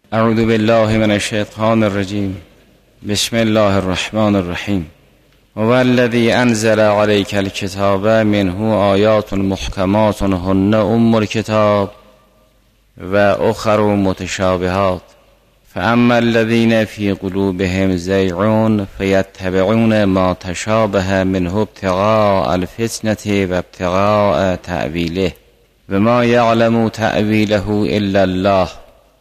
اعوذ بالله من الشیطان الرجیم. بسم الله الرحمن الرحیم. هو الذی انزل علیک الکتاب منه آیات محکمات هن ام الکتاب و اخر متشابهات فاما الذین فی قلوبهم زیغ فیتبعون ما تشابه منه ابتغاء الفتنة و ابتغاء تأویله و ما یعلم تأویله الا الله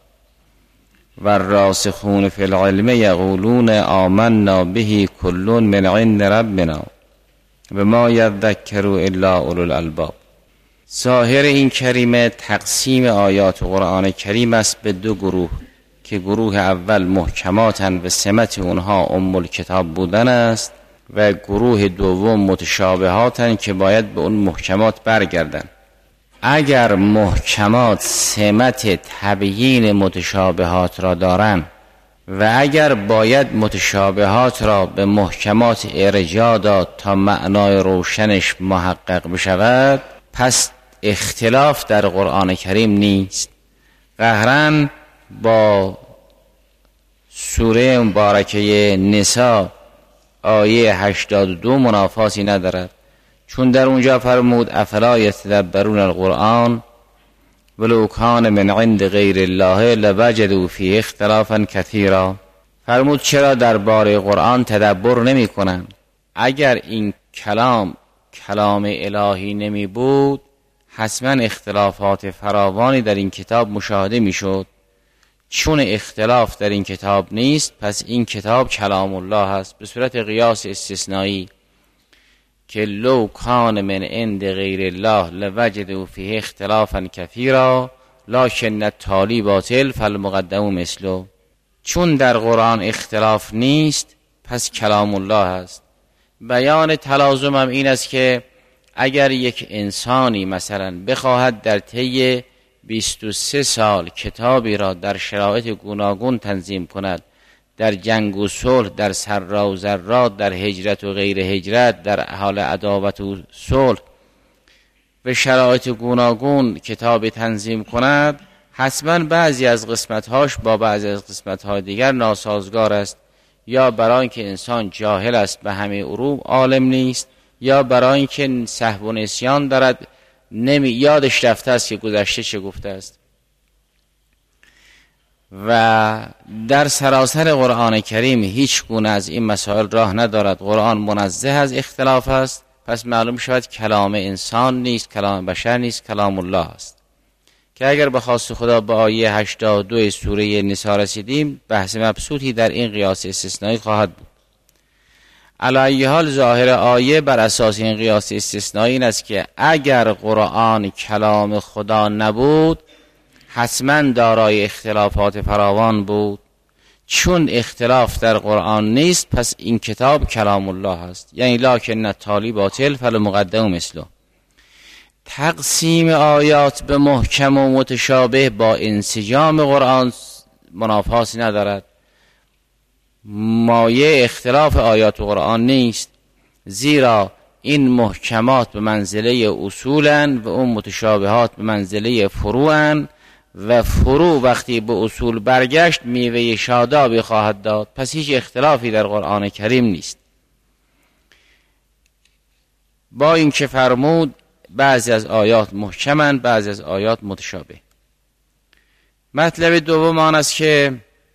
والراسخون فی العلم یقولون آمنا به کل من عند ربنا و ما یذکر الا اولو الالباب. ظاهر این کریمه تقسیم آیات قرآن کریم است به دو گروه که گروه اول محکماتن و سمت اونها ام الکتاب بودن است و گروه دوم متشابهاتن که باید به اون محکمات برگردن. اگر محکمات سمت تبیین متشابهات را دارن و اگر باید متشابهات را به محکمات ارجاع داد تا معنای روشنش محقق بشود، پس اختلاف در قرآن کریم نیست. قهرن با سوره مبارکه نساء آیه 82 منافاتی ندارد، چون در اونجا فرمود افلا یتدبرون القرآن ولو کان من عند غیر الله لوجدوا فیه اختلافا کثیرا. فرمود چرا درباره قرآن تدبر نمی کنند؟ اگر این کلام الهی نمی بود حتما اختلافات فراوانی در این کتاب مشاهده می شد. چون اختلاف در این کتاب نیست پس این کتاب کلام الله است. به صورت قیاس استثنایی که لو کان من عند غیر الله لوجدوا فیه اختلافا کثیرا لکن التالی باطل فالمقدم مثله. چون در قرآن اختلاف نیست پس کلام الله است. بیان تلازم هم این است که اگر یک انسانی مثلا بخواهد در طی 23 سال کتابی را در شرایط گوناگون تنظیم کند، در جنگ و صلح، در سرا و ضرات، در هجرت و غیر هجرت، در حال عداوت و صلح، به شرایط گوناگون کتاب تنظیم کند، حتما بعضی از قسمت‌هاش با بعضی از قسمت‌های دیگر ناسازگار است، یا برای اینکه انسان جاهل است به همه علوم عالم نیست، یا برای اینکه سهو و نسیان دارد یادش رفته است که گذشته چه گفته است. و در سراسر قرآن کریم هیچ گونه از این مسائل راه ندارد. قرآن منزه از اختلاف است، پس معلوم شود کلام انسان نیست، کلام بشر نیست، کلام الله است. که اگر به خواست خدا به آیه 82 سوره نساء رسیدیم بحث مبسوطی در این قیاس استثنایی خواهد بود. علی ای حال ظاهر آیه بر اساس این قیاس استثنایی این است که اگر قرآن کلام خدا نبود حتما دارای اختلافات فراوان بود. چون اختلاف در قرآن نیست پس این کتاب کلام الله است. یعنی لکن التالی باطل فالمقدم مثله. تقسیم آیات به محکم و متشابه با انسجام قرآن منافاتی ندارد. مایه اختلاف آیات قرآن نیست، زیرا این محکمات به منزله اصولن و اون متشابهات به منزله فروعن و فروع وقتی به اصول برگشت میوه شادابی خواهد داد. پس هیچ اختلافی در قرآن کریم نیست. با این که فرمود بعضی از آیات محکمن بعضی از آیات متشابه. مطلب دوم آن است که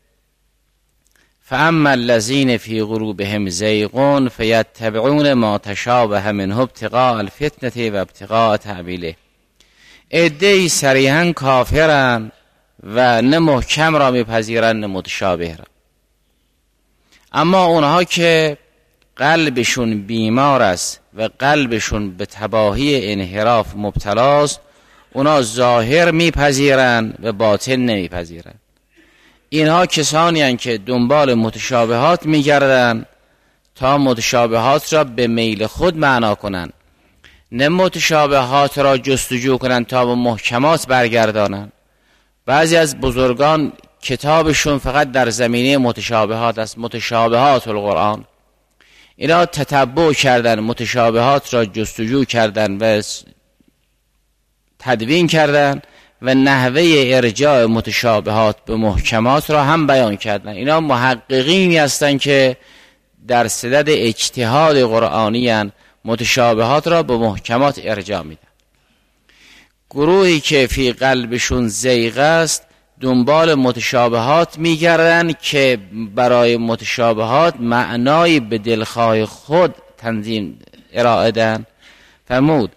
فاما الذین فی قلوبهم زیغ فیتبعون ما تشابه منه ابتغاء الفتنة و ابتغاء تأویله. عده‌ای صریحاً کافرن و نه محکم را میپذیرن نه متشابه را. اما اونها که قلبشون بیمار است و قلبشون به تباهی انحراف مبتلاست اونا ظاهر میپذیرن و باطن نمیپذیرن. اینها کسانی هستند که دنبال متشابهات میگردن تا متشابهات را به میل خود معنا کنند، نه متشابهات را جستجو کنند تا به محکمات برگردانند. بعضی از بزرگان کتابشون فقط در زمینه متشابهات است، متشابهات القرآن. اینا تتبع کردن متشابهات را جستجو کردن و تدوین کردن و نحوه ارجاع متشابهات به محکمات را هم بیان کردن. اینا محققینی هستند که در صدد اجتهاد قرآنی هستند، متشابهات را به محکمات ارجاع میدن. گروهی که فی قلبشون زیغ است دنبال متشابهات میگردن که برای متشابهات معنایی به دلخواه خود تنظیم ارائه دن. فرمود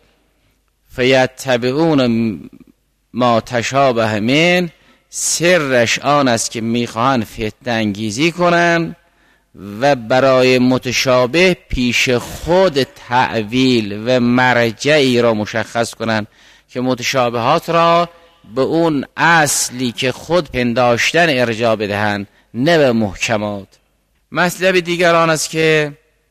فیتبعون ما تشابه من، سرش آن است که میخواهند فتنه انگیزی کنن و برای متشابه پیش خود تأویل و مرجعی را مشخص کنن که متشابهات را به اون اصلی که خود پنداشتن ارجاع بدهند، نه به محکمات. مطلب دیگر آن است که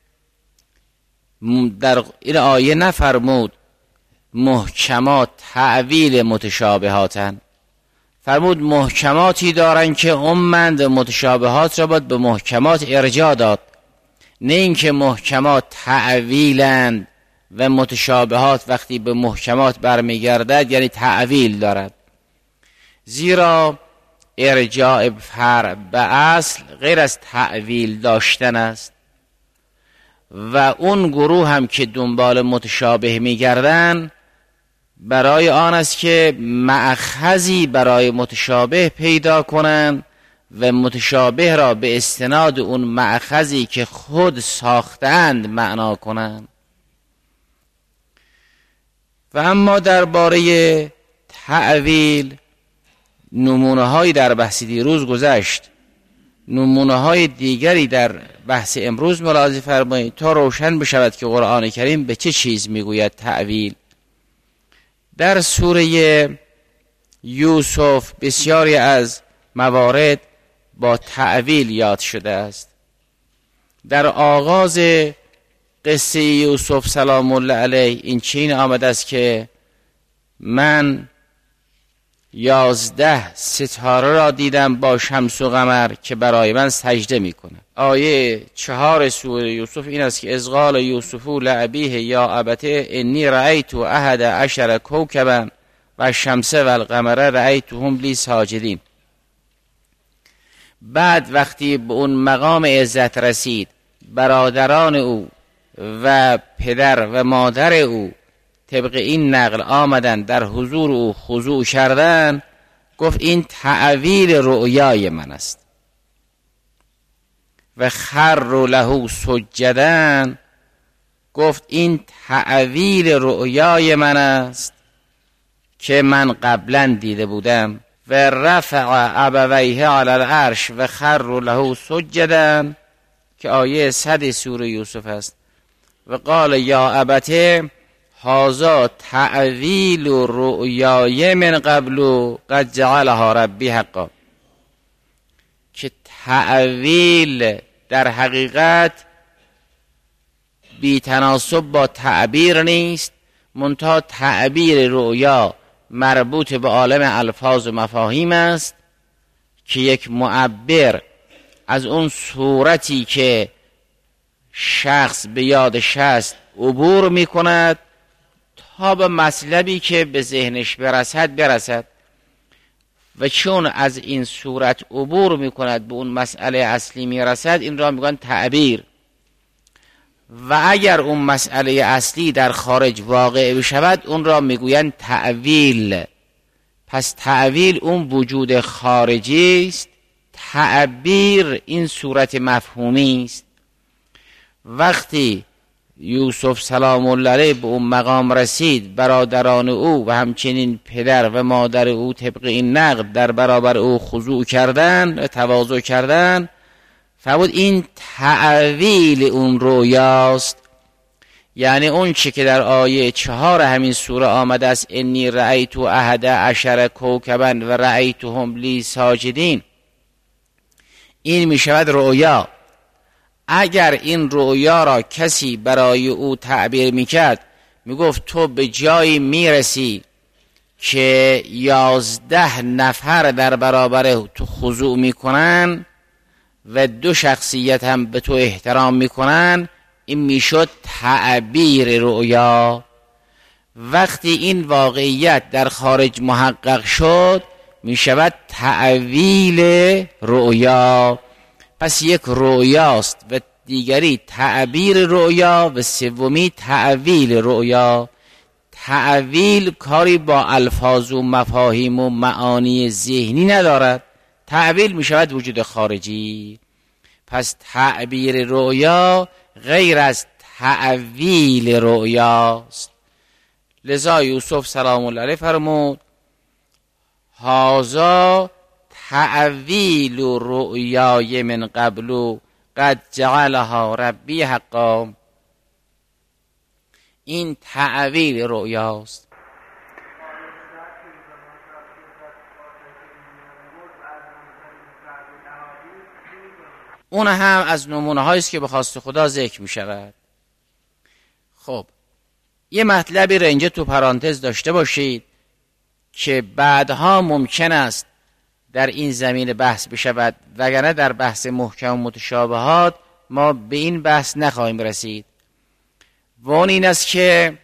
در این آیه نفرمود محکمات تأویل متشابهاتن، فرمود محکماتی دارن که امند متشابهات را باید به محکمات ارجاع داد، نه اینکه محکمات تأویلند و متشابهات وقتی به محکمات برمیگردد یعنی تأویل دارد. زیرا ارجاع فرع به اصل غیر از تأویل داشتن است و اون گروه هم که دنبال متشابه میگردن برای آن است که مأخذی برای متشابه پیدا کنند و متشابه را به استناد اون مأخذی که خود ساختند معنا کنند. و اما درباره تأویل نمونه هایی در بحث دیروز گذشت، نمونه های دیگری در بحث امروز ملاحظه فرمایید تا روشن بشود که قرآن کریم به چه چیز میگوید تأویل. در سوره یوسف بسیاری از موارد با تأویل یاد شده است. در آغاز قصه یوسف سلام الله علیه این چین آمده است که من 11 ستاره را دیدم با شمس و قمر که برای من سجده میکنه. آیه 4 سوره یوسف این است که اذ قال یوسف لأبیه یا ابته انی رأیت احد عشر کوکبا و الشمس و القمر رأیتهم لی ساجدین. بعد وقتی به اون مقام عزت رسید، برادران او و پدر و مادر او طبق این نقل آمدن در حضور او خضوع کردن، گفت این تأویل رؤیای من است. و خر له سجدن، گفت این تأویل رؤیای من است که من قبلا دیده بودم. و رفع ابویه علی العرش و خر له سجدن که آیه 100 سوره یوسف است. و قال یا ابته هذا تأویل رؤیای من قبل قد جعلها ربی حقا، که تأویل در حقیقت بی تناسب با تعبیر نیست، منتها تعبیر رؤیا مربوط به عالم الفاظ و مفاهیم است که یک معبر از اون صورتی که شخص به یادش هست عبور می کند تا به مطلبی که به ذهنش برسد و چون از این صورت عبور می کند به اون مسئله اصلی می رسد، این را می گویند تعبیر. و اگر اون مسئله اصلی در خارج واقع بشود اون را می گویند تأویل. پس تأویل اون وجود خارجی است، تعبیر این صورت مفهومی است. وقتی یوسف سلام الله علیه به اون مقام رسید، برادران او و همچنین پدر و مادر او طبق این نقل در برابر او خضوع کردن و تواضع کردن، فرمود این تأویل اون رویاست. یعنی اون چه که در آیه 4 همین سوره آمده است انی رأیت احد عشر کوکبا و رأیتهم لی ساجدین، این می شود رؤیا. اگر این رؤیا را کسی برای او تعبیر میکرد، میگفت تو به جایی میرسی که 11 نفر در برابر تو خضوع میکنن و 2 شخصیت هم به تو احترام میکنن، این میشد تعبیر رؤیا. وقتی این واقعیت در خارج محقق شد می شود تأویل رؤیا. پس یک رؤیاست و دیگری تعبیر رؤیا و سومی تأویل رؤیا. تأویل کاری با الفاظ و مفاهیم و معانی ذهنی ندارد، تأویل می شود وجود خارجی. پس تعبیر رؤیا غیر از تأویل رؤیاست. لذا یوسف سلام الله علیه فرمود هذا تأویل رؤیای من قبل قد جعلها ربی حقا. این تأویل رؤیاست. اون هم از نمونه هاییست که به خواست خدا ذکر می شود. خب یه مطلبی را اینجا تو پرانتز داشته باشید که بعدها ممکن است در این زمینه بحث بشود، وگرنه در بحث محکم و متشابهات ما به این بحث نخواهیم رسید. و اون این است که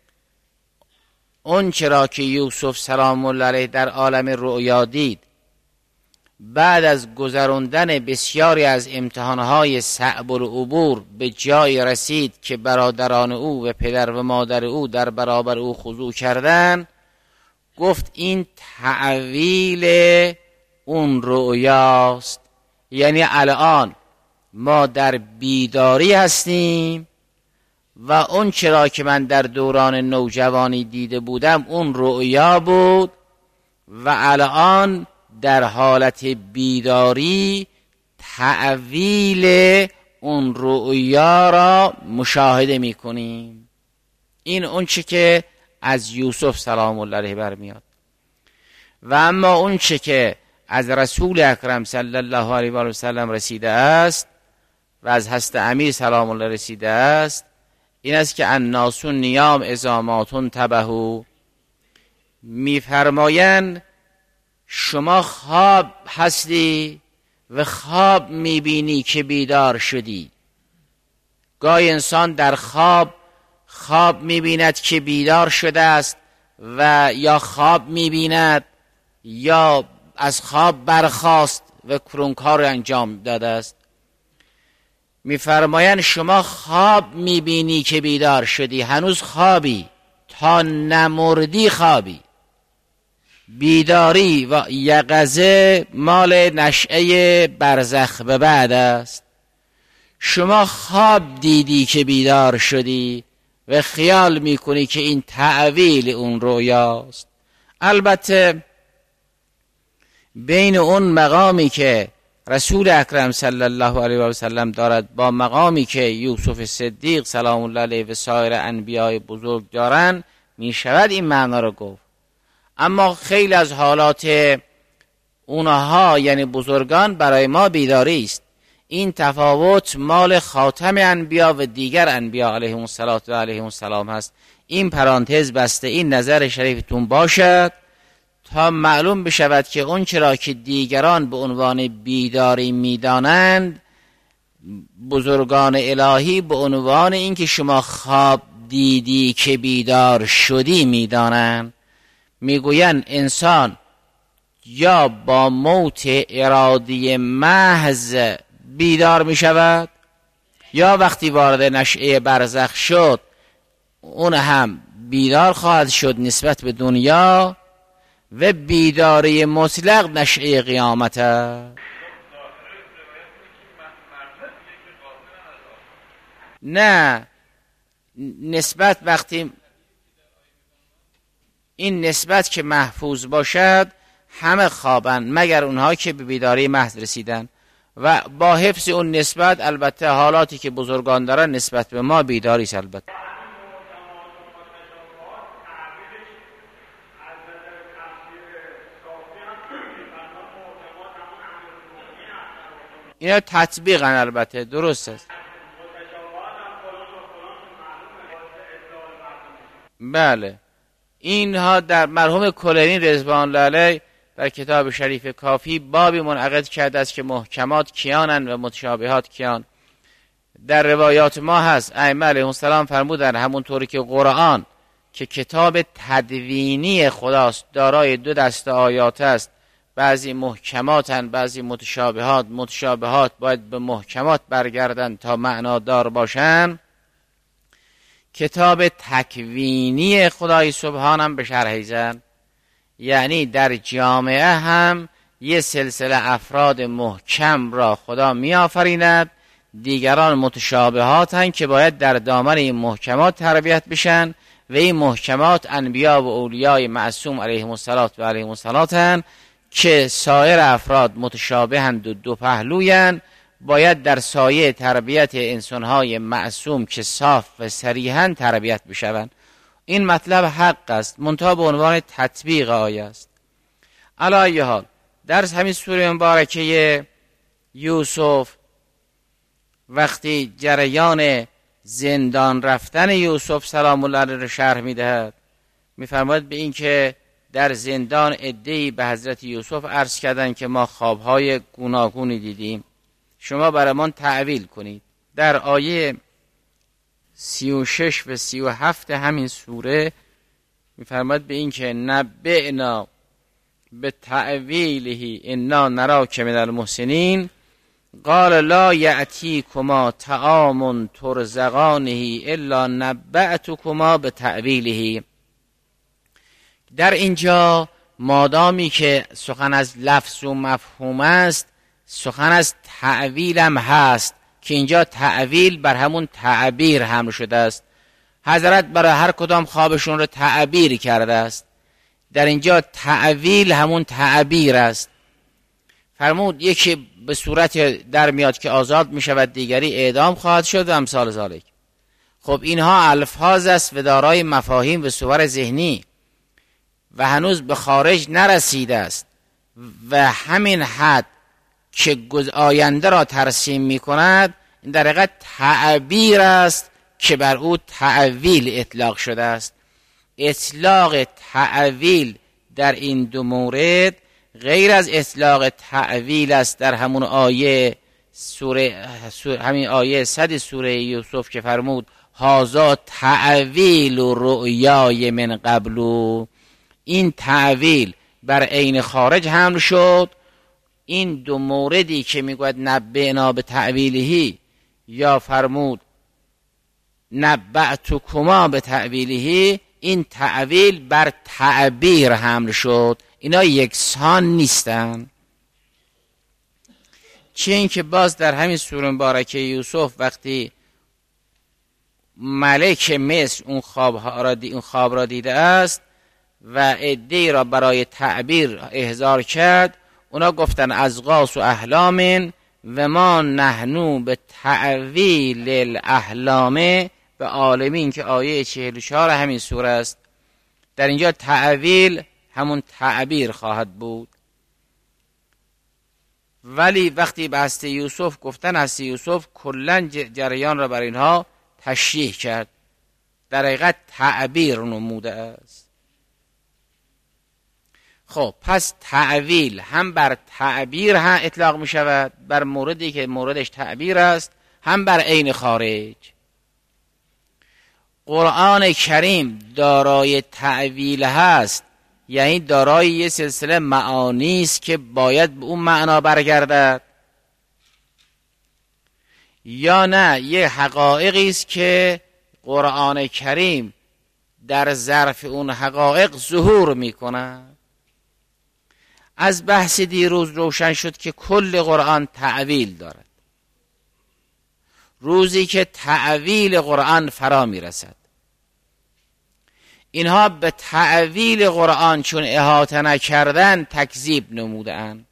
اون چرا که یوسف سلام الله علیه در عالم رؤیا دید، بعد از گذراندن بسیاری از امتحانهای صعب العبور به جای رسید که برادران او و پدر و مادر او در برابر او خضوع کردند، گفت این تعویل اون رؤیاست. یعنی الان ما در بیداری هستیم و اون چرا که من در دوران نوجوانی دیده بودم اون رؤیا بود و الان در حالت بیداری تعویل اون رؤیا را مشاهده می کنیم. این اون چه که از یوسف سلام الله علیه برمیاد. و اما اون چه که از رسول اکرم صلی الله علیه و سلم رسیده است و از حضرت امیر سلام الله رسیده است، این است که الناس نیام اذا ما تنتبهوا. میفرمایند شما خواب هستی و خواب میبینی که بیدار شدی. گاهی انسان در خواب میبیند که بیدار شده است و یا خواب میبیند یا از خواب برخاست و کرونکار انجام داده است. میفرمایند شما خواب میبینی که بیدار شدی، هنوز خوابی، تا نمردی خوابی. بیداری و یقظه مال نشأه برزخ به بعد است. شما خواب دیدی که بیدار شدی و خیال میکنی که این تعویل اون رویاست. البته بین اون مقامی که رسول اکرم صلی الله علیه و سلم دارد با مقامی که یوسف صدیق سلام الله علیه و سایر انبیای بزرگ دارند می شود این معنا رو گفت. اما خیلی از حالات اونها یعنی بزرگان برای ما بیداری است. این تفاوت مال خاتم انبیا و دیگر انبیا علیهم السلام هست. این پرانتز بسته این نظر شریفتون باشد تا معلوم بشود که اون چرا که دیگران به عنوان بیداری میدانند، بزرگان الهی به عنوان این که شما خواب دیدی که بیدار شدی میدانند. میگویند انسان یا با موت ارادی محض بیدار میشود یا وقتی وارد نشأه برزخ شد اون هم بیدار خواهد شد نسبت به دنیا و بیداری مطلق نشأه قیامت است. نه نسبت وقتی این نسبت که محفوظ باشد همه خوابند مگر اونها که به بیداری محض رسیدن و با حفظ اون نسبت البته حالاتی که بزرگان دارن نسبت به ما بیداری است. البته اینا تطبیقا البته درست است. بله اینها در مرحوم کلینی رضوان الله علیه در کتاب شریف کافی بابی منعقد کرده است که محکمات کیانند و متشابهات کیان. در روایات ما هست ائمه علیهم السلام فرمودن همونطوری که قرآن که کتاب تدوینی خداست، دارای دو دسته آیات است، بعضی محکماتن بعضی متشابهات. متشابهات باید به محکمات برگردن تا معنادار باشن. کتاب تکوینی خدای سبحانم به شرح زن، یعنی در جامعه هم یه سلسله افراد محکم را خدا می آفریند، دیگران متشابهاتن که باید در دامن این محکمات تربیت بشن و این محکمات انبیا و اولیای معصوم علیهم السلام که سایر افراد متشابهند و دو پهلوین، باید در سایه تربیت انسانهای معصوم که صاف و صریحاً تربیت بشوند. این مطلب حق است، منتها به عنوان تطبیق آیه است. علی ای حال در همین سوره مبارکه یوسف وقتی جریان زندان رفتن یوسف سلام الله علیه را شرح میدهد، میفرماید به این که در زندان عده‌ای به حضرت یوسف عرض کردند که ما خوابهای گوناگونی دیدیم، شما برایمان تعویل کنید. در آیه 36 و 37 همین سوره میفرماید به این که نبئنا به تعویله انا نراک من المحسنین قال لا یأتیکما طعام ترزقانه الا نبأتکما به تعویله. در اینجا مادامی که سخن از لفظ و مفهوم است، سخن از تعویل هم هست که اینجا تعویل بر همون تعبیر حمل شده است. حضرت برای هر کدام خوابشون رو تعبیر کرده است. در اینجا تعویل همون تعبیر است. فرمود یکی به صورت در میاد که آزاد می شود، دیگری اعدام خواهد شد و امثال ذالک. خب اینها الفاظ است و دارای مفاهیم و صور ذهنی و هنوز به خارج نرسیده است و همین حد که آینده را ترسیم می کند این در حقیقت تعبیر است که بر او تعویل اطلاق شده است. اطلاق تعویل در این دو مورد غیر از اطلاق تعویل است در همون آیه همین آیه 100 سوره یوسف که فرمود هذا تعویل و رؤیای من قبلو. این تعویل بر عین خارج حمل شد. این دو موردی که میگوید نبئنا به تعویله یا فرمود نبأتکما به تعویله، این تعویل بر تعبیر حمل شد. اینا یکسان نیستن. چه این که باز در همین سوره مبارکه یوسف وقتی ملک مصر اون خواب را دیده است و عده‌ای را برای تعبیر احضار کرد، اونا گفتن اضغاث و احلام و ما نحنو به تعویل الاحلام به عالمین که آیه 44 همین سوره است. در اینجا تعویل همون تعبیر خواهد بود. ولی وقتی به هست یوسف گفتن، هست یوسف کلن جریان را بر اینها تشریح کرد، در حقیقت تعبیر نموده است. خب پس تعویل هم بر تعبیر هم اطلاق می شود، بر موردی که موردش تعبیر است، هم بر عین خارج. قرآن کریم دارای تعویل هست، یعنی دارای یه سلسله معانی است که باید به اون معنا برگردد، یا نه یه حقایقی است که قرآن کریم در ظرف اون حقایق ظهور میکنه. از بحث دیروز روشن شد که کل قرآن تعویل دارد. روزی که تعویل قرآن فرا میرسد، اینها به تعویل قرآن چون احاطه نکردن تکذیب نمودند.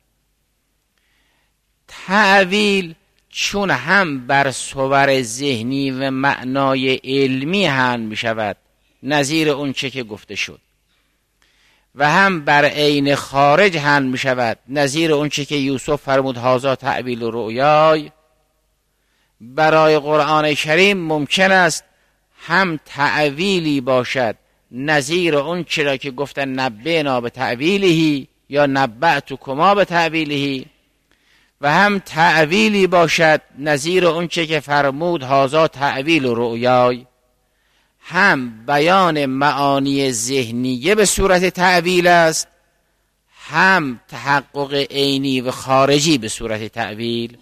تعویل چون هم بر صور ذهنی و معنای علمی حمل می شود نظیر اون چه که گفته شد، و هم بر عین خارج حمل می شود نظیر اون چه که یوسف فرمود هذا تعویل رؤیای. برای قرآن کریم ممکن است هم تعویلی باشد نظیر اون چرا که گفتن نبئنا به تعویله یا نبأتکما به تعویله، و هم تعویلی باشد نظیر اون چه که فرمود هذا تعویل رؤیای. هم بیان معانی ذهنیه به صورت تعویل است، هم تحقق عینی و خارجی به صورت تعویل.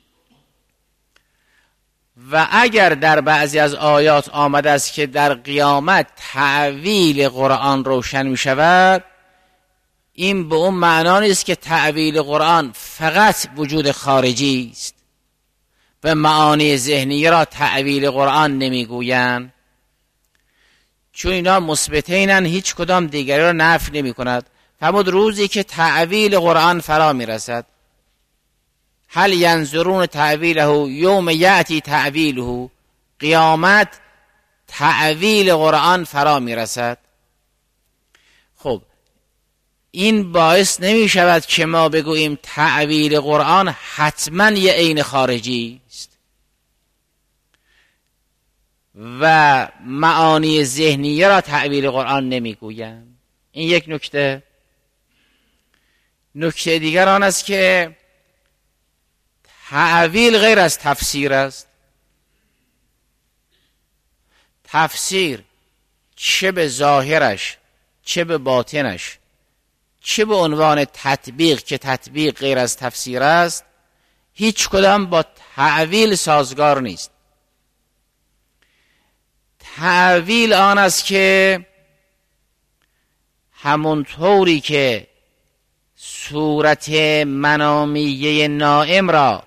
و اگر در بعضی از آیات آمده است که در قیامت تعویل قرآن روشن می شود، این به اون معنا نیست که تعویل قرآن فقط وجود خارجی است و معانی ذهنی را تعویل قرآن نمیگویند، چون اینا مثبتینن، هیچ کدام دیگری را نفی نمی کند. فرمود روزی که تعویل قرآن فرا می رسد، هل ینظرون تعویله یوم یأتی تعویله، قیامت تعویل قرآن فرا می رسد. خب این باعث نمی شود که ما بگوییم تعویل قرآن حتما یه عین خارجی است و معانی ذهنیه را تعویل قرآن نمی گویم. این یک نکته. نکته دیگر آن است که تعویل غیر از تفسیر است. تفسیر چه به ظاهرش، چه به باطنش، چه به عنوان تطبیق که تطبیق غیر از تفسیر است، هیچ کدام با تعویل سازگار نیست. تعویل آن است که همونطوری که صورت منامیه نائم را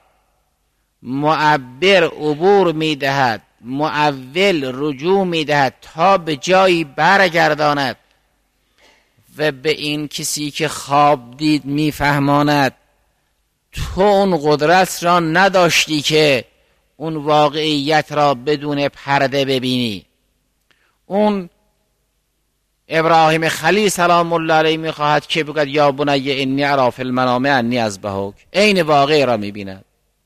معبر عبور می‌دهد، معول رجوع می‌دهد تا به جایی برگرداند و به این کسی که خواب دید می‌فهماند تو اون قدرت را نداشتی که اون واقعیت را بدون پرده ببینی. اون ابراهیم خلیل سلام الله علیه میخواهد که بگوید یا بنی انی اری فی المنام انی اذبحک، عین واقع را میبیند.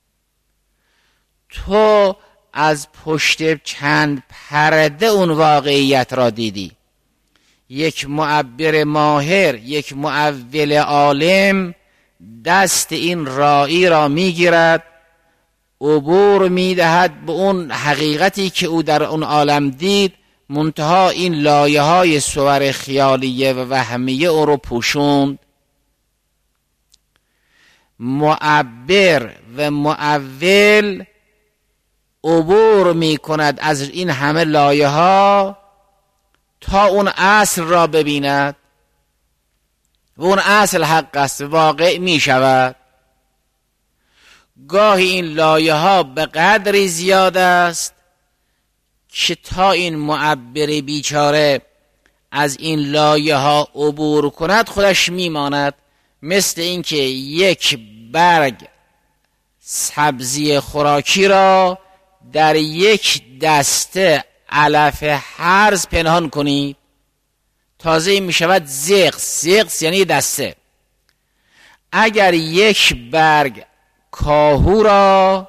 تو از پشت چند پرده اون واقعیت را دیدی. یک معبر ماهر، یک معول عالم دست این رائی را میگیرد، عبور میدهد به اون حقیقتی که او در اون عالم دید، منتها این لایه های صور خیالیه و وهمیه او رو پوشوند. معبر و معول عبور می کند از این همه لایه ها تا اون اصل را ببیند و اون اصل حق است، واقع می شود. گاهی این لایه ها به قدری زیاد است که تا این معبر بیچاره از این لایه ها عبور کند خودش میماند. مثل اینکه یک برگ سبزی خوراکی را در یک دسته علف هرز پنهان کنید، تازه این می شود زغس. زغس یعنی دسته. اگر یک برگ کاهو را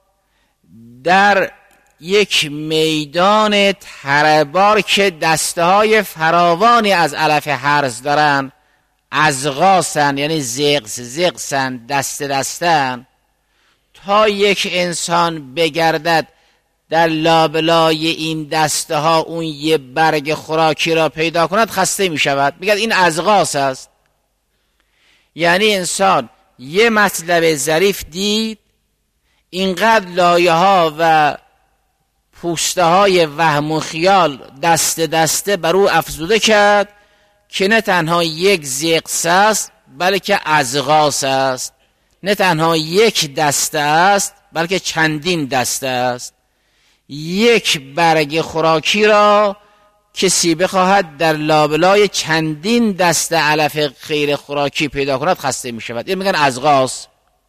در یک میدان تربار که دسته های فراوانی از علف هرز دارن، ازغاسن یعنی زغسن، دسته دستن، تا یک انسان بگردد در لابلای این دسته ها اون یه برگ خوراکی را پیدا کند خسته می شود. میگه این ازغاس است. یعنی انسان یه مطلب ظریف دید، اینقدر لایه ها و پوسته های وهم و خیال دسته دسته بر او افزوده کرد که نه تنها یک زغس است بلکه ازغاس است، نه تنها یک دسته است بلکه چندین دسته است. یک برگ خوراکی را کسی بخواهد در لابلای چندین دسته علف خیر خوراکی پیدا کند خسته می شود. این میگن ازغاس.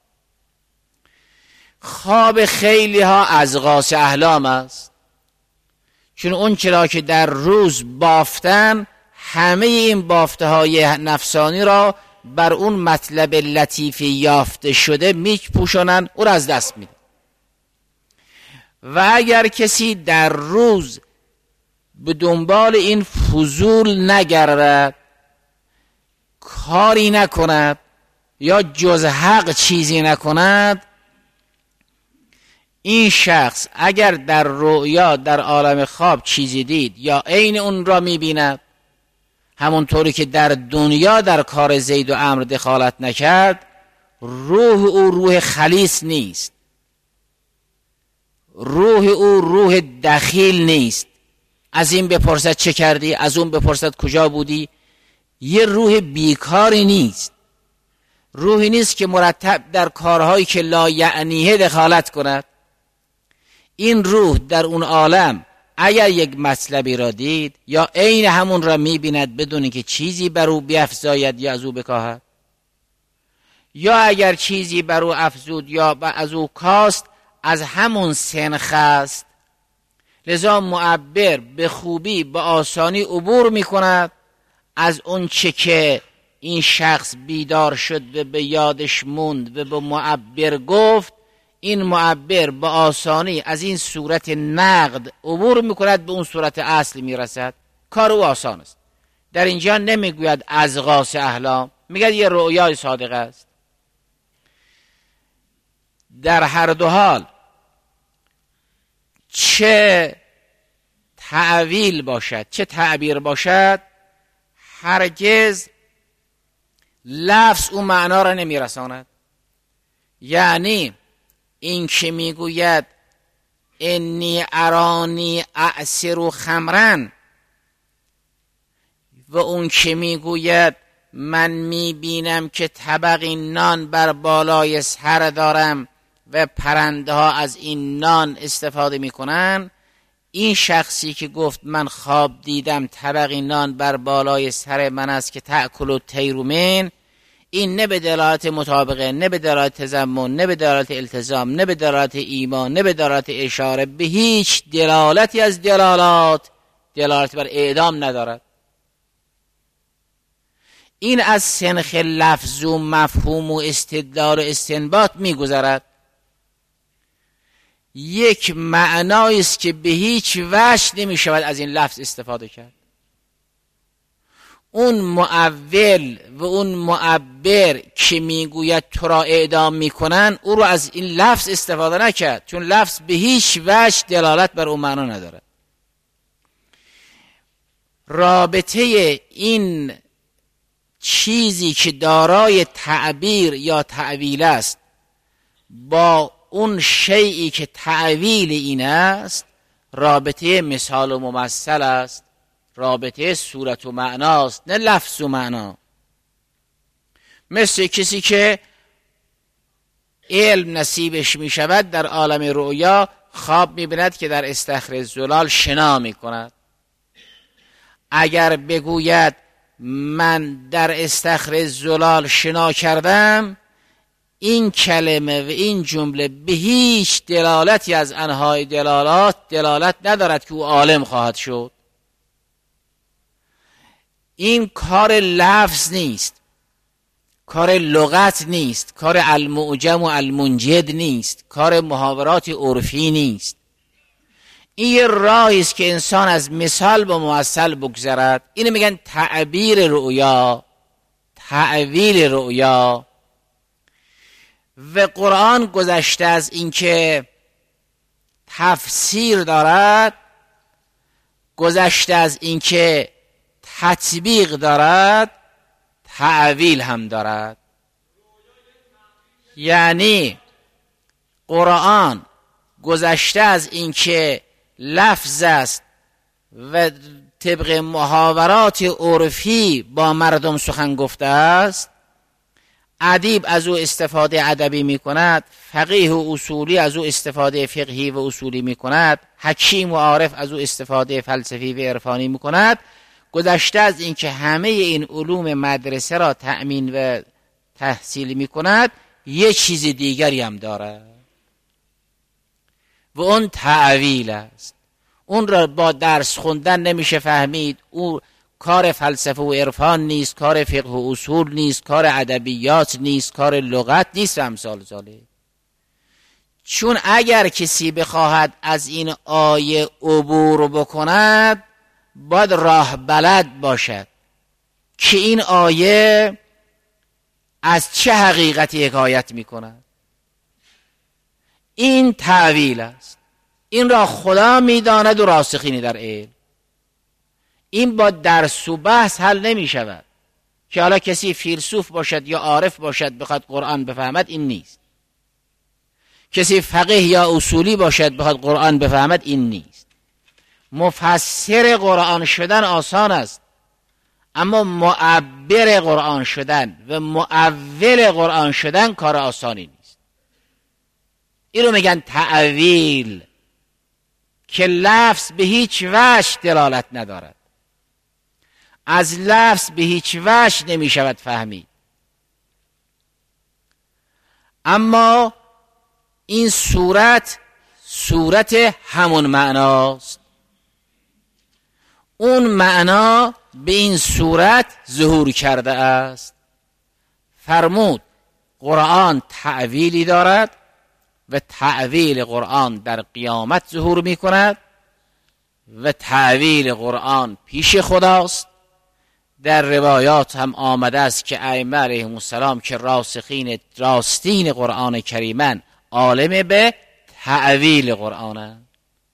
خواب خیلی ها ازغاس احلام است، چون اون چرا که در روز بافتن همه این بافته های نفسانی را بر اون مطلب لطیفی یافته شده میپوشانن، او را از دست میده. و اگر کسی در روز به دنبال این فضول نگردد، کاری نکند یا جز حق چیزی نکند، این شخص اگر در رؤیا در عالم خواب چیزی دید یا عین اون را می‌بیند، همونطوری که در دنیا در کار زید و عمرو دخالت نکرد، روح او روح خلیص نیست، روح او روح دخیل نیست. از این بپرسد چه کردی، از اون بپرسد کجا بودی. یه روح بیکاری نیست، روحی نیست که مرتب در کارهایی که لا یعنیه دخالت کند. این روح در اون عالم اگر یک مطلبی را دید یا عین همون را می‌بیند بدون که چیزی بر او بیفزاید یا از او بکاهد، یا اگر چیزی بر او افزود یا از او کاست از همون سنخ است. لذا معبر به خوبی به آسانی عبور می‌کند از اون چه که این شخص بیدار شد و به یادش موند و به معبر گفت. این معبر با آسانی از این صورت نقد عبور میکند به اون صورت اصل میرسد. کار او آسان است. در اینجا نمیگوید ازغاث احلام، میگه یه رؤیای صادقه است. در هر دو حال چه تعویل باشد چه تعبیر باشد، هرگز لفظ اون معنا را نمیرساند. یعنی این که میگوید انی ارانی اعصر خمرن و اون که میگوید من میبینم که طبقی نان بر بالای سر دارم و پرنده ها از این نان استفاده میکنن، این شخصی که گفت من خواب دیدم طبقی نان بر بالای سر من است که تأکل الطیر من، این نه به دلالت مطابقه، نه به دلالت تضمن، نه به دلالت التزام، نه به دلالت ایمان، نه به دلالت اشاره، به هیچ دلالتی از دلالت بر اعدام ندارد. این از سنخ لفظ و مفهوم و استدلال و استنباط میگذرد. یک معنایی است که به هیچ وجه نمیشود از این لفظ استفاده کرد. اون معول و اون معبر که میگوید تو را اعدام میکنن، او رو از این لفظ استفاده نکرد، چون لفظ به هیچ وجه دلالت بر اون معنا نداره. رابطه این چیزی که دارای تعبیر یا تعویل است با اون شیئی که تعویل این است، رابطه مثال و ممثل است، رابطه صورت و معناست، نه لفظ و معنا. مثل کسی که علم نصیبش می شود در عالم رؤیا، خواب می بیند که در استخر زلال شنا می کند. اگر بگوید من در استخر زلال شنا کردم، این کلمه و این جمله به هیچ دلالتی از انواع دلالت ندارد که او عالم خواهد شد. این کار لفظ نیست، کار لغت نیست، کار المعجم و المنجد نیست، کار محاورات عرفی نیست. این یه راهی است که انسان از مثال به ممثل بگذرد. اینو میگن تعبیر رؤیا، تعویل رؤیا. و قرآن گذشته از اینکه تفسیر دارد، گذشته از اینکه تطبیق دارد، تعویل هم دارد. یعنی قرآن گذشته از اینکه لفظ است و طبق محاورات عرفی با مردم سخن گفته است، ادیب از او استفاده ادبی می کند، فقیه و اصولی از او استفاده فقهی و اصولی می کند، حکیم و عارف از او استفاده فلسفی و عرفانی می کند. گذشته از اینکه همه این علوم مدرسه را تأمین و تحصیل می کند، یه چیز دیگری هم دارد و اون تعویل است. اون را با درس خوندن نمیشه فهمید. او کار فلسفه و عرفان نیست، کار فقه و اصول نیست، کار ادبیات نیست، کار لغت نیست و امثال ذالک. چون اگر کسی بخواهد از این آیه عبور بکند، باید راه بلد باشد که این آیه از چه حقیقتی حکایت می کند. این تعویل است. این را خدا میداند و راسخین در علم. این با درس و بحث حل نمی شود که حالا کسی فیلسوف باشد یا عارف باشد بخواد قرآن بفهمد، این نیست. کسی فقیه یا اصولی باشد بخواد قرآن بفهمد، این نیست. مفسر قرآن شدن آسان است، اما معبر قرآن شدن و مؤول قرآن شدن کار آسانی نیست. این رو میگن تعویل، که لفظ به هیچ وجه دلالت ندارد، از لفظ به هیچ وجه نمی شود فهمید. اما این صورت همون معناست. اون معنا به این صورت ظهور کرده است. فرمود قرآن تعویلی دارد و تعویل قرآن در قیامت ظهور می کند و تعویل قرآن پیش خداست. در روایات هم آمده است که ائمه علیهم السلام که راسخین راستین قرآن کریمن عالم به تعویل قرآن.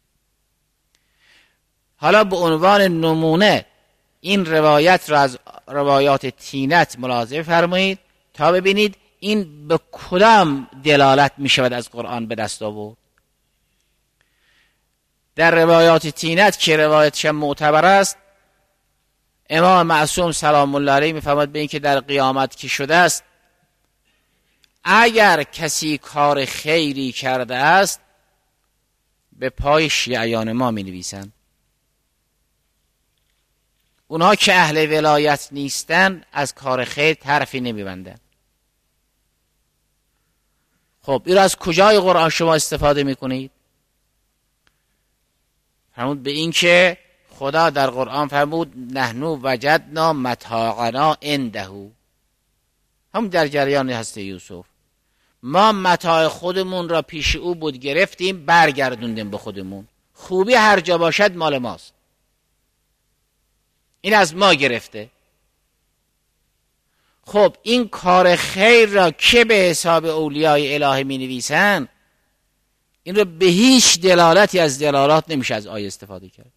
حالا به عنوان نمونه این روایت را از روایات تینت ملاحظه فرمایید تا ببینید این به کدام دلالت می شود از قرآن به دست آورد. در روایات تینت که روایتش معتبر است، امام معصوم سلام الله علیه می‌فرماید به این که در قیامت که شده است، اگر کسی کار خیری کرده است به پای شیعیان ما می نویسند. اونها که اهل ولایت نیستن از کار خیر طرفی نمیبندن. خب این را از کجای قرآن شما استفاده میکنید؟ فرمود به این که خدا در قرآن فرمود نحنو وجدنا متاعنا عنده، هم در جریان هست یوسف، ما متاع خودمون را پیش او بود گرفتیم برگردوندیم به خودمون. خوبی هر جا باشد مال ماست، این از ما گرفته. خب این کار خیر را که به حساب اولیای الهی می نویسن، این را به هیچ دلالتی از دلالات نمیشه از آیه استفاده کرد.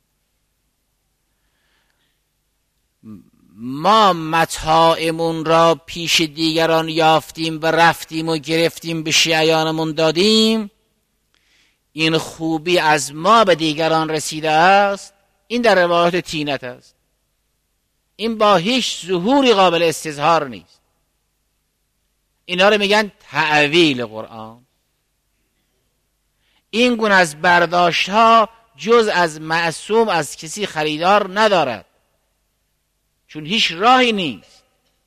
ما متاعمون را پیش دیگران یافتیم و رفتیم و گرفتیم به شیعیانمون دادیم، این خوبی از ما به دیگران رسیده است. این در روایات تینت است. این با هیچ ظهوری قابل استظهار نیست. اینا رو میگن تعویل قرآن. این گونه از برداشت ها جز از معصوم از کسی خریدار ندارد، چون هیچ راهی نیست.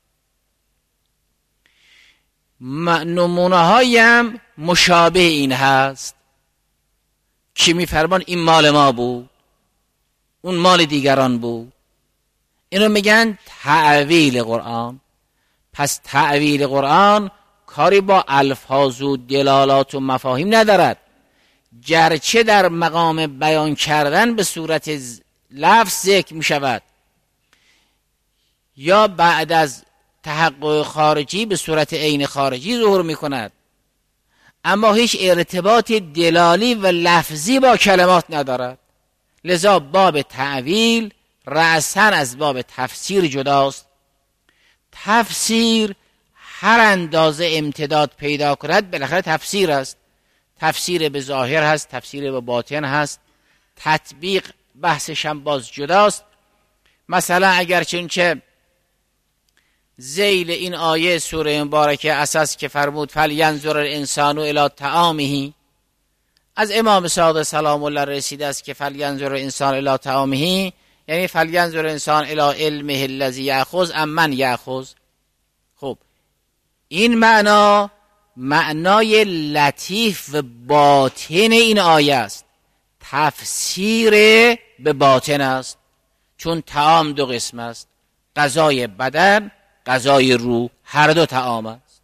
نمونه هایی هم مشابه این هست که میفرمان این مال ما بود، اون مال دیگران بود. اینو میگن تعویل قرآن. پس تعویل قرآن کاری با الفاظ و دلالات و مفاهیم ندارد، گرچه در مقام بیان کردن به صورت لفظ ذکر می شود یا بعد از تحقق خارجی به صورت عین خارجی ظهور می کند، اما هیچ ارتباط دلالی و لفظی با کلمات ندارد. لذا باب تعویل رأساً از باب تفسیر جداست. تفسیر هر اندازه امتداد پیدا کند بالاخره تفسیر است. تفسیر به ظاهر هست، تفسیر به باطن هست، تطبیق بحثش هم باز جداست. مثلا اگر چنچه ذیل این آیه سوره مبارکه اساس که فرمود فلینظر الانسان الی طعامه، از امام صادق سلام الله رسیده است که فلینظر الانسان الی طعامه یعنی فلینظر الانسان الی علمه الذی یأخذ امن یأخذ. خب این معنای لطیف و باطن این آیه است. تفسیر به باطن است، چون طعام دو قسم است، غذای بدن، غذای روح، هر دو طعام است.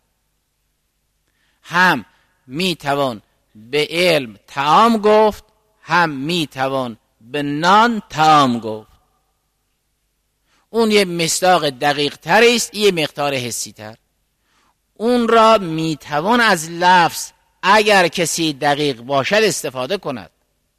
هم میتوان به علم طعام گفت، هم میتوان به نان طعام گفت. اون یه مصداق دقیق تر است، یه مقدار حسی تر. اون را میتوان از لفظ اگر کسی دقیق باشد استفاده کند.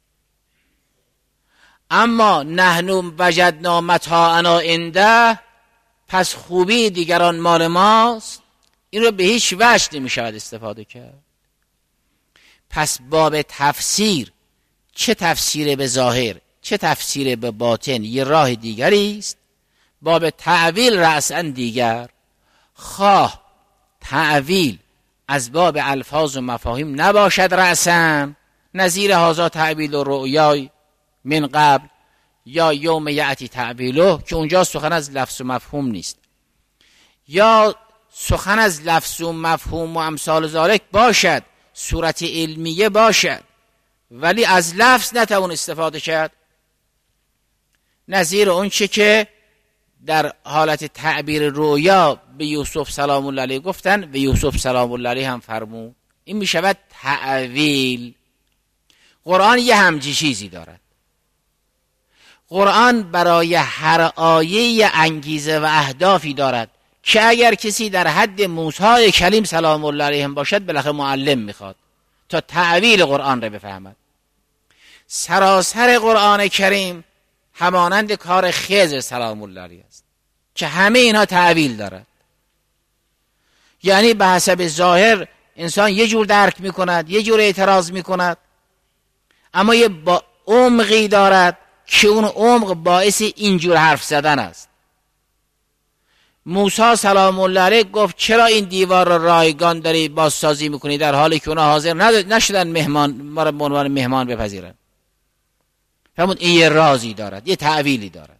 اما نحن وجدنا متاعنا عنده، پس خوبی دیگران مال ماست، این رو به هیچ وجه نمی شود استفاده کرد. پس باب تفسیر، چه تفسیر به ظاهر چه تفسیر به باطن، یه راه دیگری است. باب تعویل رأساً دیگر، خواه تعویل از باب الفاظ و مفاهیم نباشد رأساً، نظیر هذا تعویل و رؤیای من قبل یا یوم یأتی تعویله که اونجا سخن از لفظ و مفهوم نیست، یا سخن از لفظ و مفهوم و امثال ذالک باشد، صورت علمیه باشد ولی از لفظ نتوان استفاده کرد، نظیر اون چه که در حالت تعبیر رویا به یوسف سلام الله علیه گفتن و یوسف سلام الله علیه هم فرمود. این می شود تعویل. قرآن یه همچین چیزی دارد. قرآن برای هر آیه انگیزه و اهدافی دارد که اگر کسی در حد موسی کلیم سلام الله علیه باشد بالاخره معلم میخواد تا تعویل قرآن را بفهمد. سراسر قرآن کریم همانند کار خضر سلام الله علیه است که همه اینا تعویل دارد. یعنی به حسب ظاهر انسان یه جور درک میکند، یه جور اعتراض میکند، اما یه با عمقی دارد که اون عمق باعث اینجور حرف زدن است. موسی سلام الله علیه گفت چرا این دیوار را رایگان داری بازسازی میکنی در حالی که اونا حاضر نشدن مهمان ما را به عنوان مهمان بپذیرن. همون این یه رازی دارد، یه تعویلی دارد.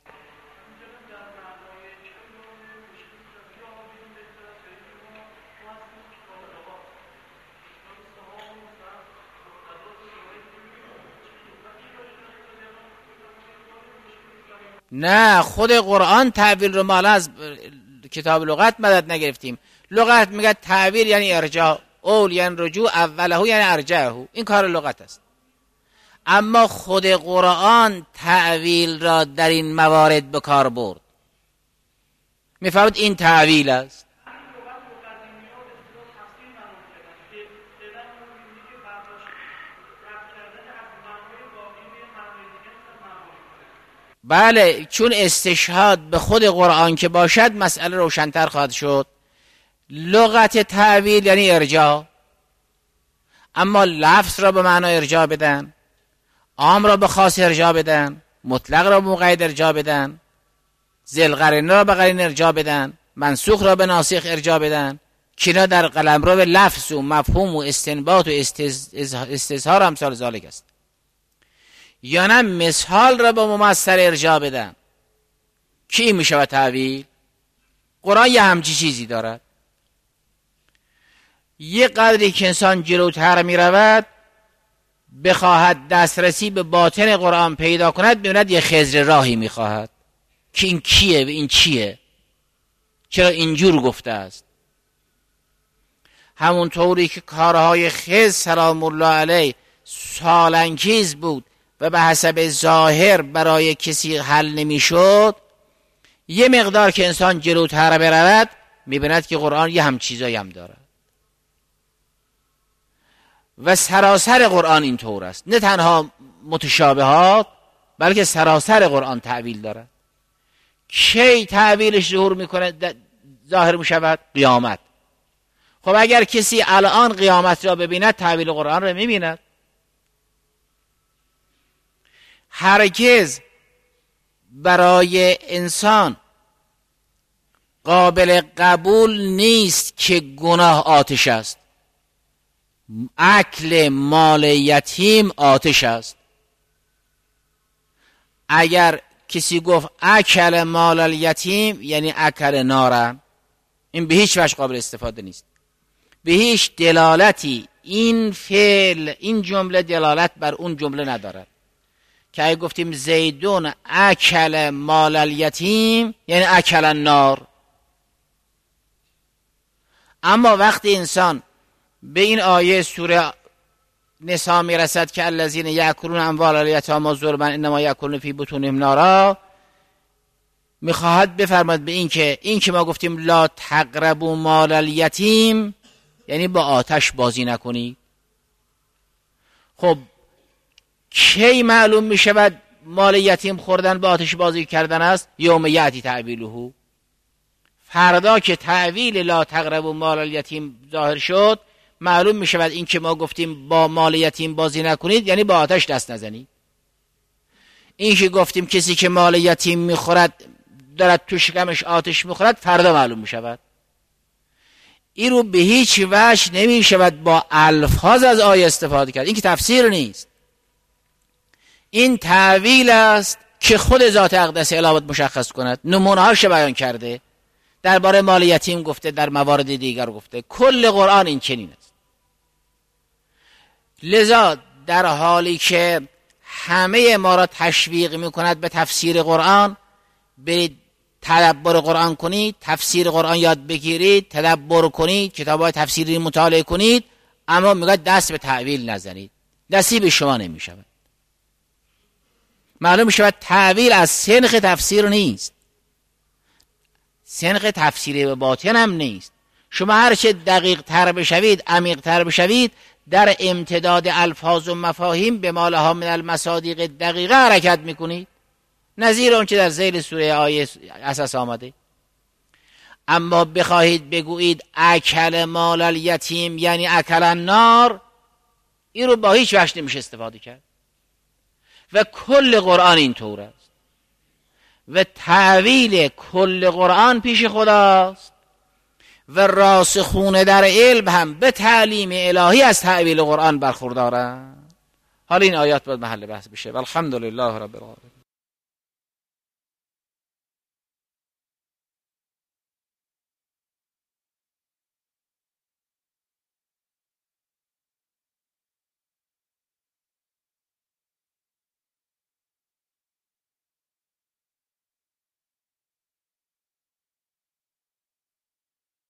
نه، خود قرآن تعویل رو مالا از کتاب لغت مدد نگرفتیم. لغت میگه تعویل یعنی ارجاع، اول یعنی رجوع، اوله یعنی ارجعه، این کار لغت است. اما خود قرآن تعویل را در این موارد به کار برد. میفهمید این تعویل است. بله، چون استشهاد به خود قرآن که باشد مسئله روشن‌تر خواهد شد. لغت تعویل یعنی ارجاع، اما لفظ را به معنای ارجاع بدن، عام را به خاص ارجاع بدن، مطلق را به مقید ارجاع بدن، ذیل قرینه را به قرینه ارجاع بدن، منسوخ را به ناسخ ارجاع بدن، که در قلمرو لفظ و مفهوم و استنباط و استظهار امثال ذالک است. یا نه مثال را به ممثل ارجاع بدن، که این میشه تعویل. قرآن یه همچی چیزی دارد. یه قدری که انسان جلوتر می رود بخواهد دسترسی به باطن قرآن پیدا کند، ببیند یه خضر راهی می خواهد که این کیه و این چیه، چرا اینجور گفته است. همونطوری که کارهای خضر سلام الله علیه سالانگیز بود و به حسب ظاهر برای کسی حل نمی شد، یه مقدار که انسان جلوتر برود می بیند که قرآن یه هم چیزایی هم دارد. و سراسر قرآن این طور است، نه تنها متشابهات بلکه سراسر قرآن تعویل دارد. کی تعویلش ظهور میکنه ظاهر میشود؟ قیامت. خب اگر کسی الان قیامت را ببیند تعویل قرآن را میبیند. هرگز برای انسان قابل قبول نیست که گناه آتش است. اکل مال یتیم آتش است. اگر کسی گفت اکل مال الیتیم یعنی اکل نارن، این به هیچ وجه قابل استفاده نیست. به هیچ دلالتی این فعل، این جمله دلالت بر اون جمله ندارد. که اگه گفتیم زیدون اکل مال الیتیم یعنی اکل النار. اما وقتی انسان به این آیه سوره نساء میرسد که الذین یأکلون اموال الیتامی ظلما انما یأکلون فی بطونهم نارا، میخواهد بفرماید به این که ما گفتیم لا تقربوا مال الیتیم یعنی با آتش بازی نکنید. خب کی معلوم می شود مال یتیم خوردن به آتش بازی کردن است؟ یوم یأتی تعویله، فردا که تعویل لا تقربوا مال الیتیم ظاهر شد معلوم می شود. این که ما گفتیم با مال یتیم بازی نکنید یعنی با آتش دست نزنید. این که گفتیم کسی که مال یتیم میخورد دارد تو شکمش آتش میخورد فردا معلوم می شود. این رو به هیچ وجه نمی شود با الفاظ از آیه استفاده کرد. این که تفسیر نیست، این تعویل است که خود ذات اقدس الهی مشخص کند. نمونه هاش بیان کرده، درباره مال یتیم گفته، در موارد دیگر گفته. کل قرآن این چنین است. لذا در حالی که همه ما را تشویق میکند به تفسیر قرآن، به تدبر قرآن کنید، تفسیر قرآن یاد بگیرید، تدبر کنید، کتاب‌های تفسیری مطالعه کنید، اما میگه دست به تعویل نزنید، دستی به شما نمیشود. معلوم میشود تعویل از سنخ تفسیر نیست، سنخ تفسیر به باطن هم نیست. شما هرچه دقیق تر بشوید، عمیق تر بشوید، در امتداد الفاظ و مفاهیم به ما لها من المصادیق دقیقه حرکت میکنید، نظیر اون که در ذیل سوره آیه اساس آمده. اما بخواهید بگویید اکل مال الیتیم یعنی اکل النار، این رو با هیچ وجه نمیشه استفاده کرد. و کل قرآن این طور است و تعویل کل قرآن پیش خداست و راسخون در علم هم به تعلیم الهی از تعویل قرآن برخوردارند. حالا این آیات باید محل بحث بشه. والحمدلله رب العالمین.